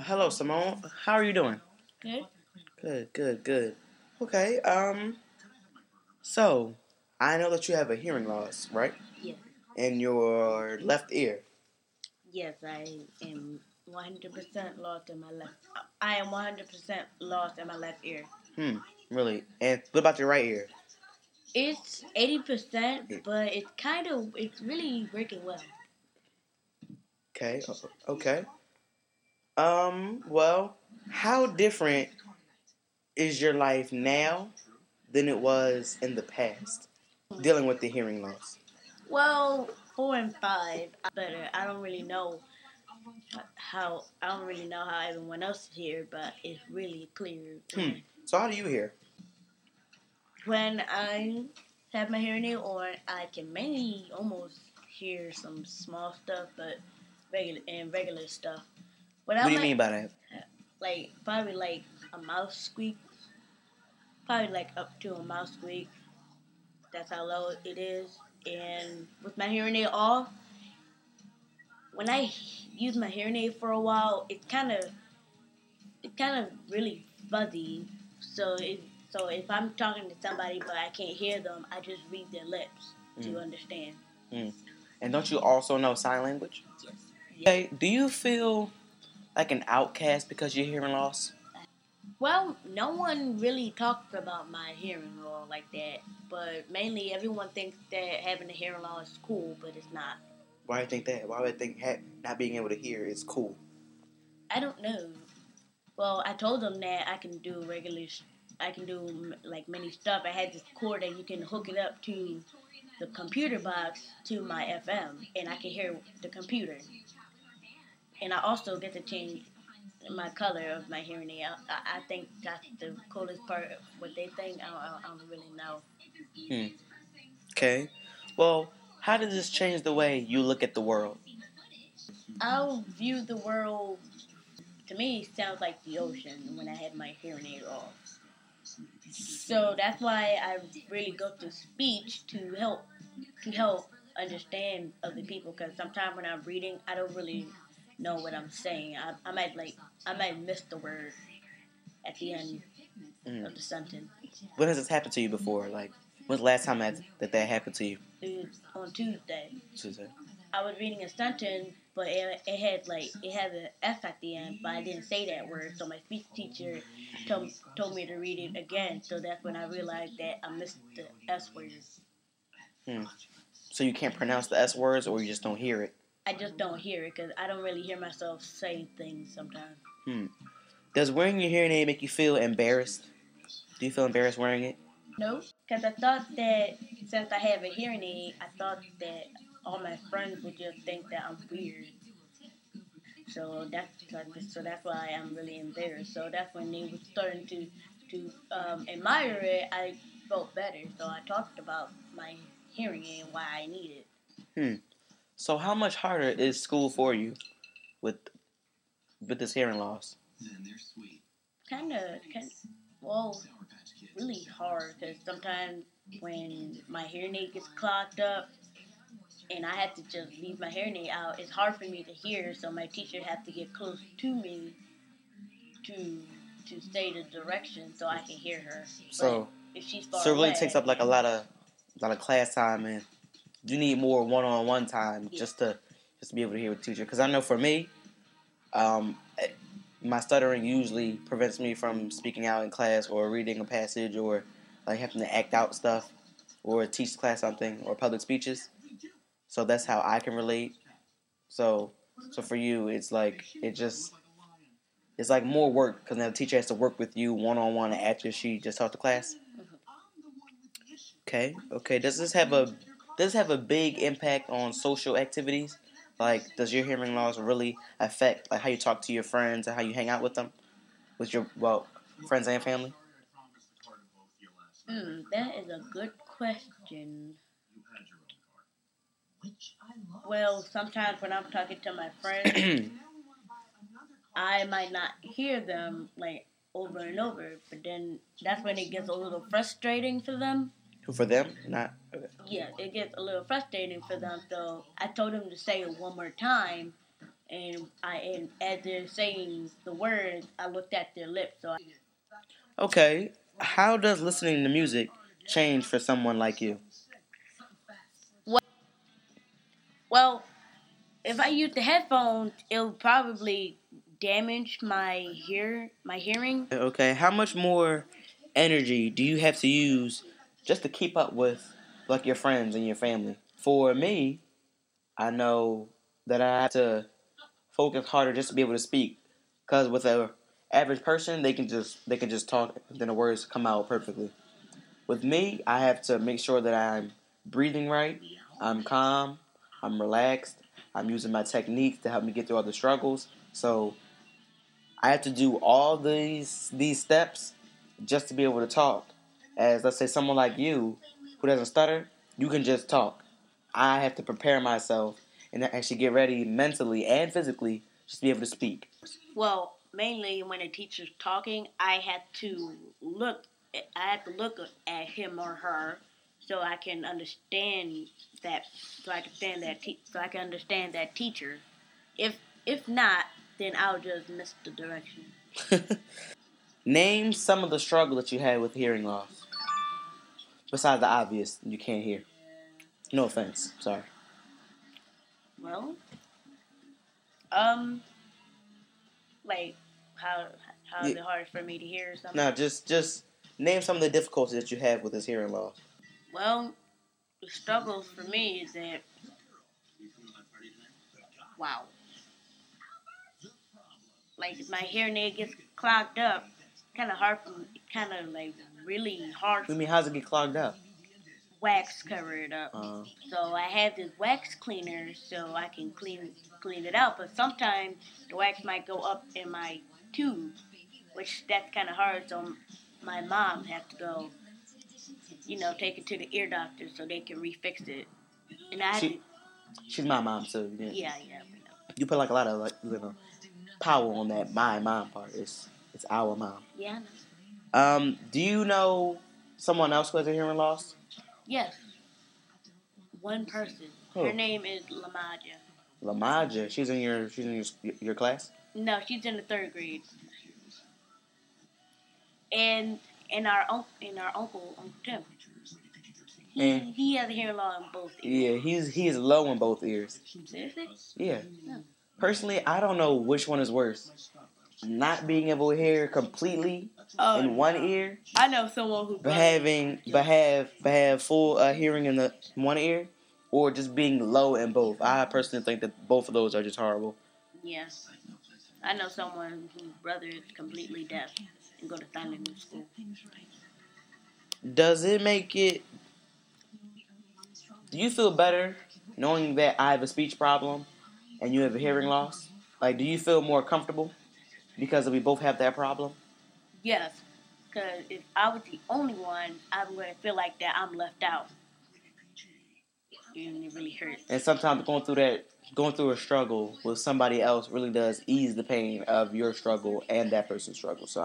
Hello, Simone. How are you doing? Good. Good. Okay. So I know that you have a hearing loss, right? Yes. In your left ear. Yes, I am 100% lost in my left. I am 100% lost in my left ear. Really. And what about your right ear? It's 80%, but it's really working well. Okay. Okay. Well, how different is your life now than it was in the past dealing with the hearing loss? Well, 4 and 5 better. I don't really know how everyone else is here, but it's really clear. So how do you hear? When I have my hearing aid on, I can mainly almost hear some small stuff, but regular stuff. What do you mean by that? Like probably like a mouse squeak, probably like up to a mouse squeak. That's how low it is. And with my hearing aid off, when I use my hearing aid for a while, it kind of really fuzzy. So if I'm talking to somebody but I can't hear them, I just read their lips to understand. And don't you also know sign language? Yes. Okay. Do you feel like an outcast because you're hearing loss? Well, no one really talks about my hearing loss like that, but mainly everyone thinks that having a hearing loss is cool, but it's not. Why do you think that? Why would I think not being able to hear is cool? I don't know. Well, I told them that I can do like many stuff. I had this cord that you can hook it up to the computer box to my FM, and I can hear the computer. And I also get to change my color of my hearing aid. I think that's the coolest part of what they think. I don't really know. Okay. Well, how does this change the way you look at the world? I'll view the world, to me, it sounds like the ocean when I have my hearing aid off. So that's why I really go through speech to help understand other people. Because sometimes when I'm reading, I don't really know what I'm saying. I might miss the word at the end of the sentence. When has this happened to you before? Like, when's the last time that happened to you? It was on Tuesday. Tuesday. I was reading a sentence, but it had an F at the end, but I didn't say that word. So my speech teacher told me to read it again. So that's when I realized that I missed the S word. So you can't pronounce the S words, or you just don't hear it? I just don't hear it because I don't really hear myself say things sometimes. Does wearing your hearing aid make you feel embarrassed? Do you feel embarrassed wearing it? No, because I thought that since I have a hearing aid, I thought that all my friends would just think that I'm weird. So that's why I'm really embarrassed. So that's when they were starting to admire it. I felt better. So I talked about my hearing aid and why I need it. So how much harder is school for you with this hearing loss? Well, really hard because sometimes when my hearing aid gets clogged up and I have to just leave my hearing aid out, it's hard for me to hear. So my teacher has to get close to me to say the direction so I can hear her. So if she's far so it really away, takes up like a lot of class time, and you need more one-on-one time just to be able to hear with the teacher. Because I know for me, my stuttering usually prevents me from speaking out in class or reading a passage or like having to act out stuff or teach the class something or public speeches. So that's how I can relate. So for you, it's like it's like more work because now the teacher has to work with you one-on-one after she just taught the class. Okay. Does this have a big impact on social activities? Like, does your hearing loss really affect like how you talk to your friends and how you hang out with them, with your friends and family? That is a good question. Well, sometimes when I'm talking to my friends, I might not hear them like over and over, but then that's when it gets a little frustrating for them. For them? Not. Okay. Yeah, it gets a little frustrating for them. So I told them to say it one more time, and as they're saying the words, I looked at their lips. Okay, how does listening to music change for someone like you? Well, if I use the headphones, it'll probably damage my hearing. Okay, how much more energy do you have to use just to keep up with like your friends and your family? For me, I know that I have to focus harder just to be able to speak. Because with a average person, they can just talk, and then the words come out perfectly. With me, I have to make sure that I'm breathing right, I'm calm, I'm relaxed, I'm using my techniques to help me get through all the struggles. So I have to do all these steps just to be able to talk. As let's say someone like you who doesn't stutter, you can just talk. I have to prepare myself and actually get ready mentally and physically just to be able to speak. Well, mainly when a teacher's talking, I have to look at him or her so I can understand that so I can understand that teacher. If not, then I'll just miss the direction. Name some of the struggle that you had with hearing loss. Besides the obvious, you can't hear. No offense, sorry. Well, um, like how how is Yeah, it hard for me to hear or something? no, just name some of the difficulties that you have with this hearing loss. Well, the struggles for me is that wow, like if my hearing aid gets clogged up, kind of like really hard I for mean, how's it get clogged up? wax cover it up. So I have this wax cleaner so I can clean it out. But sometimes the wax might go up in my tube, which that's kind of hard. So my mom has to go, take it to the ear doctor so they can refix it. And I have to, She's my mom, so yeah. you put like a lot of power on that my mom part. It's our mom. Yeah, I know. Do you know someone else who has a hearing loss? Yes, one person. Who? Her name is Lamaja. Lamaja. She's in your class. No, she's in the third grade. And and our Uncle Tim. He has a hearing loss in both ears. Yeah, he is low in both ears. Seriously? Yeah. No. Personally, I don't know which one is worse. Not being able to hear completely in one ear, I know someone who but have full hearing in the one ear, or just being low in both. I personally think that both of those are just horrible. Yeah. I know someone whose brother is completely deaf and go to sign language school. Does it make it? Do you feel better knowing that I have a speech problem and you have a hearing loss? Like, do you feel more comfortable because we both have that problem? Yes, because if I was the only one, I'm going to feel like that I'm left out. And it really hurts. And sometimes going through a struggle with somebody else really does ease the pain of your struggle and that person's struggle. So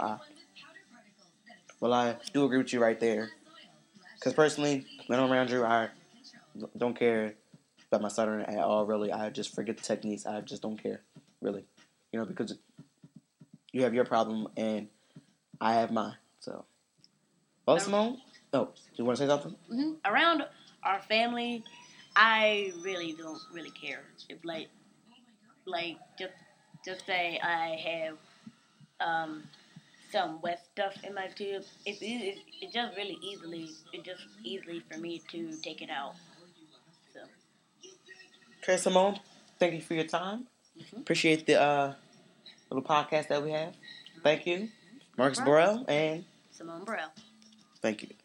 I do agree with you right there. Because personally, when I'm around you, I don't care about my stuttering at all, really. I just forget the techniques. I just don't care, really. Because you have your problem and I have mine. So, well, Simone, do you want to say something? Mm-hmm. Around our family, I really don't really care. If like just say I have some wet stuff in my tube, it's just really easily for me to take it out. So. Okay, Simone, thank you for your time. Mm-hmm. Appreciate the little podcast that we have. Thank you. Marcus Burrell and Simone Burrell. Thank you.